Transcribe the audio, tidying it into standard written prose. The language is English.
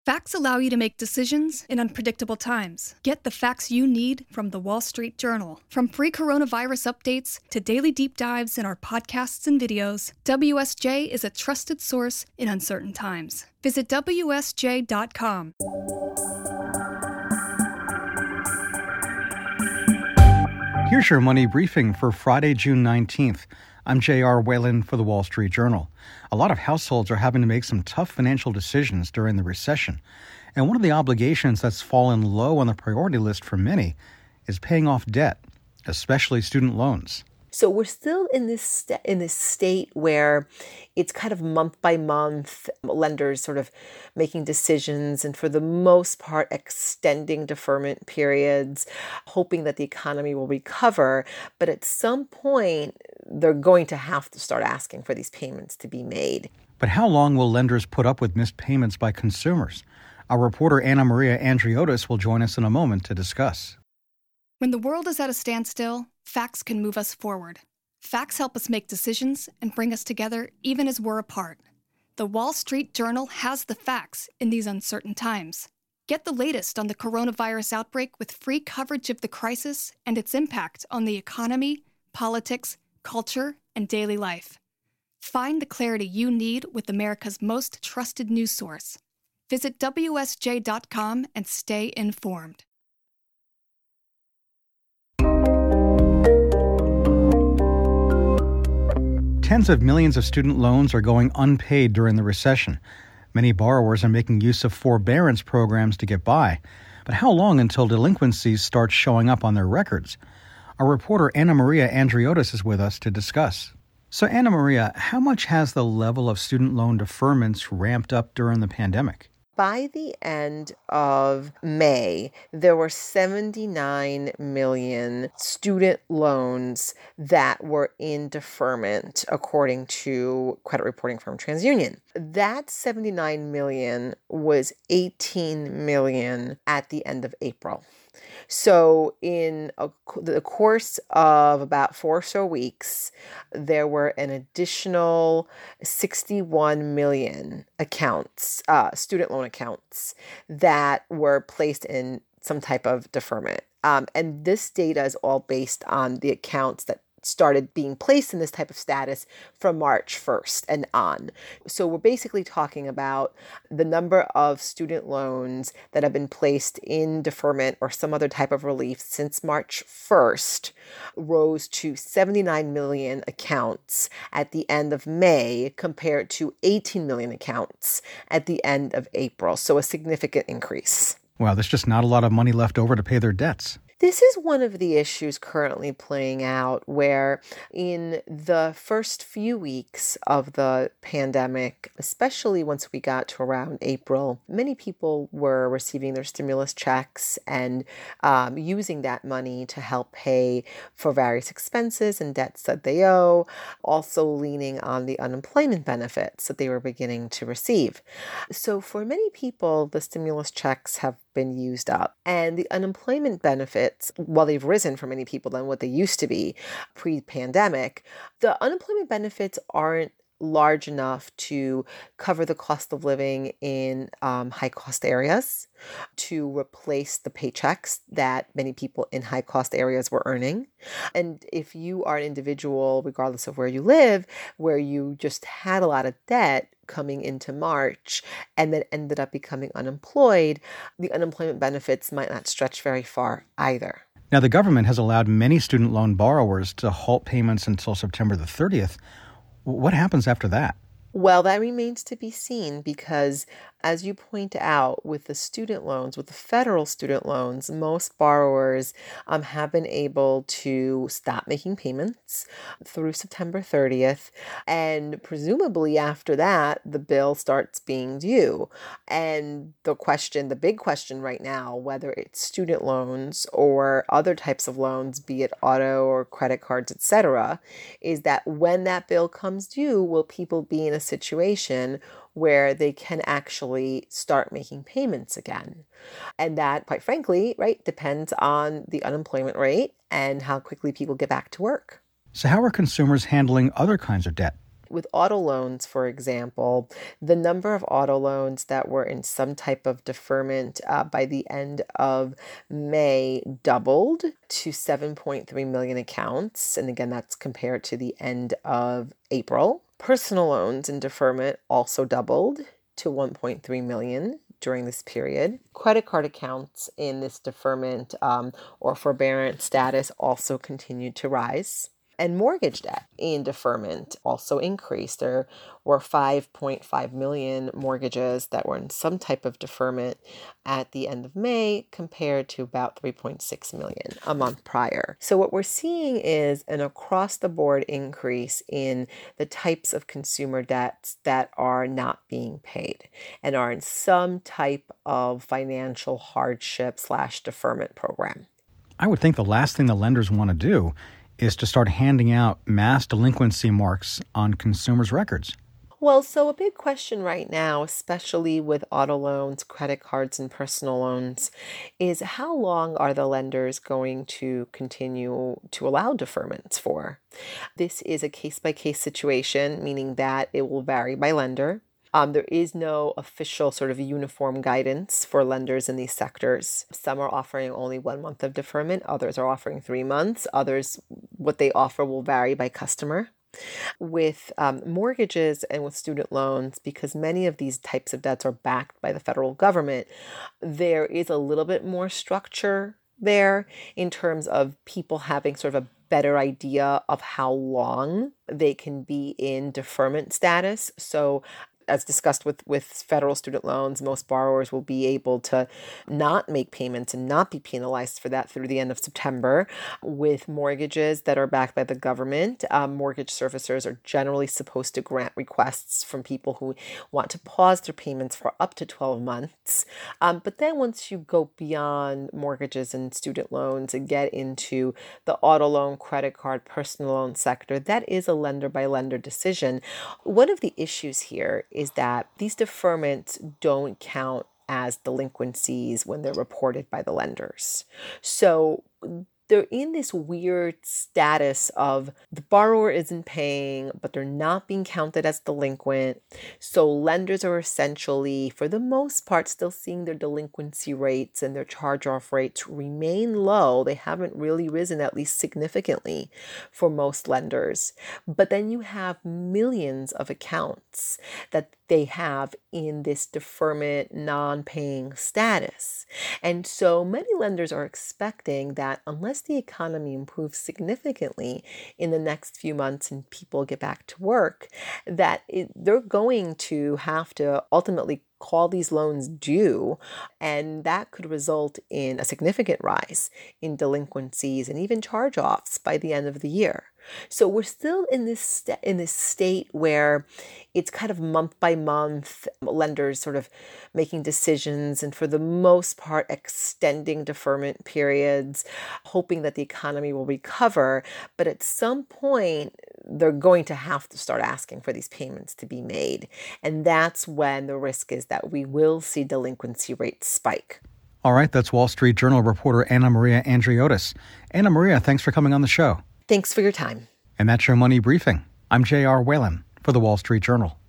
Facts allow you to make decisions in unpredictable times. Get the facts you need from the Wall Street Journal. From free coronavirus updates to daily deep dives in our podcasts and videos, WSJ is a trusted source in uncertain times. Visit WSJ.com. Here's your money briefing for Friday, June 19th. I'm J.R. Whalen for the Wall Street Journal. A lot of households are having to make some tough financial decisions during the recession. And one of the obligations that's fallen low on the priority list for many is paying off debt, especially student loans. So we're still in this state where it's kind of month by month, lenders sort of making decisions and for the most part extending deferment periods, hoping that the economy will recover. But at some point, they're going to have to start asking for these payments to be made. But how long will lenders put up with missed payments by consumers? Our reporter Anna Maria Andriotis will join us in a moment to discuss. When the world is at a standstill, facts can move us forward. Facts help us make decisions and bring us together even as we're apart. The Wall Street Journal has the facts in these uncertain times. Get the latest on the coronavirus outbreak with free coverage of the crisis and its impact on the economy, politics, culture, and daily life. Find the clarity you need with America's most trusted news source. Visit WSJ.com and stay informed. Tens of millions of student loans are going unpaid during the recession. Many borrowers are making use of forbearance programs to get by. But how long until delinquencies start showing up on their records? Our reporter Anna Maria Andriotis is with us to discuss. So Anna Maria, how much has the level of student loan deferments ramped up during the pandemic? By the end of May, there were 79 million student loans that were in deferment, according to credit reporting firm TransUnion. That 79 million was 18 million at the end of April. So in the course of about 4 or so weeks, there were an additional 61 million accounts, student loan accounts, that were placed in some type of deferment. And this data is all based on the accounts that started being placed in this type of status from March 1st and on. So we're basically talking about the number of student loans that have been placed in deferment or some other type of relief since March 1st rose to 79 million accounts at the end of May compared to 18 million accounts at the end of April. So a significant increase. Wow, there's just not a lot of money left over to pay their debts. This is one of the issues currently playing out where in the first few weeks of the pandemic, especially once we got to around April, many people were receiving their stimulus checks and using that money to help pay for various expenses and debts that they owe, also leaning on the unemployment benefits that they were beginning to receive. So for many people, the stimulus checks have been used up. And the unemployment benefits, while they've risen for many people than what they used to be pre-pandemic, the unemployment benefits aren't large enough to cover the cost of living in high-cost areas, to replace the paychecks that many people in high-cost areas were earning. And if you are an individual, regardless of where you live, where you just had a lot of debt coming into March and then ended up becoming unemployed, the unemployment benefits might not stretch very far either. Now, the government has allowed many student loan borrowers to halt payments until September the 30th. What happens after that? Well, that remains to be seen because, as you point out, with the student loans, with the federal student loans, most borrowers have been able to stop making payments through September 30th. And presumably after that, the bill starts being due. And the big question right now, whether it's student loans or other types of loans, be it auto or credit cards, etc., is that when that bill comes due, will people be in a situation where they can actually start making payments again? And that, quite frankly, right, depends on the unemployment rate and how quickly people get back to work. So how are consumers handling other kinds of debt? With auto loans, for example, the number of auto loans that were in some type of deferment by the end of May doubled to 7.3 million accounts. And again, that's compared to the end of April. Personal loans in deferment also doubled to 1.3 million during this period. Credit card accounts in this deferment or forbearance status also continued to rise. And mortgage debt in deferment also increased. There were 5.5 million mortgages that were in some type of deferment at the end of May compared to about 3.6 million a month prior. So what we're seeing is an across-the-board increase in the types of consumer debts that are not being paid and are in some type of financial hardship / deferment program. I would think the last thing the lenders want to do is to start handing out mass delinquency marks on consumers' records. Well, so a big question right now, especially with auto loans, credit cards, and personal loans, is how long are the lenders going to continue to allow deferments for? This is a case-by-case situation, meaning that it will vary by lender. There is no official sort of uniform guidance for lenders in these sectors. Some are offering only 1 month of deferment. Others are offering 3 months. Others, what they offer will vary by customer. With mortgages and with student loans, because many of these types of debts are backed by the federal government, there is a little bit more structure there in terms of people having sort of a better idea of how long they can be in deferment status. So as discussed with federal student loans, most borrowers will be able to not make payments and not be penalized for that through the end of September. With mortgages that are backed by the government, mortgage servicers are generally supposed to grant requests from people who want to pause their payments for up to 12 months. But then once you go beyond mortgages and student loans and get into the auto loan, credit card, personal loan sector, that is a lender by lender decision. One of the issues here is that these deferments don't count as delinquencies when they're reported by the lenders. So they're in this weird status of the borrower isn't paying, but they're not being counted as delinquent. So lenders are essentially, for the most part, still seeing their delinquency rates and their charge-off rates remain low. They haven't really risen, at least significantly, for most lenders. But then you have millions of accounts that they have in this deferment non-paying status. And so many lenders are expecting that unless the economy improves significantly in the next few months and people get back to work, that they're going to have to ultimately call these loans due, and that could result in a significant rise in delinquencies and even charge-offs by the end of the year. So we're still in this state where it's kind of month by month, lenders sort of making decisions and for the most part extending deferment periods, hoping that the economy will recover. But at some point, they're going to have to start asking for these payments to be made. And that's when the risk is that we will see delinquency rates spike. All right, that's Wall Street Journal reporter Anna Maria Andriotis. Anna Maria, thanks for coming on the show. Thanks for your time. And that's your Money Briefing. I'm J.R. Whalen for the Wall Street Journal.